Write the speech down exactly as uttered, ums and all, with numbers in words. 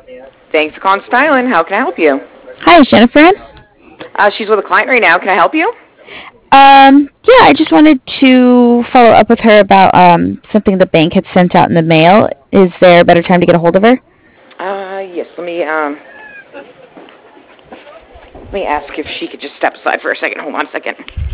Thanks for calling Styling. How can I help you? Hi, is Jennifer in? Uh, she's with a client right now. Can I help you? Um, yeah, I just wanted to follow up with her about um, something the bank had sent out in the mail. Is there a better time to get a hold of her? Uh, yes. Let me um, let me ask if she could just step aside for a second. Hold on a second.